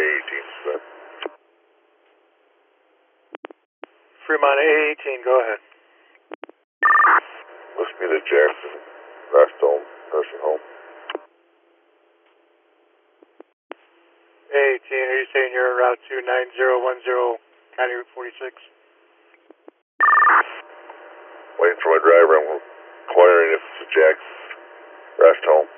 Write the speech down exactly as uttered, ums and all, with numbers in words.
eighteen, sir. Fremont A eighteen, go ahead. Must be the Jackson Rest Home, Nursing Home. A eighteen, are you saying you're en route to nine zero one zero County Route forty-six? Waiting for my driver. I'm inquiring if it's the Jackson Rest Home.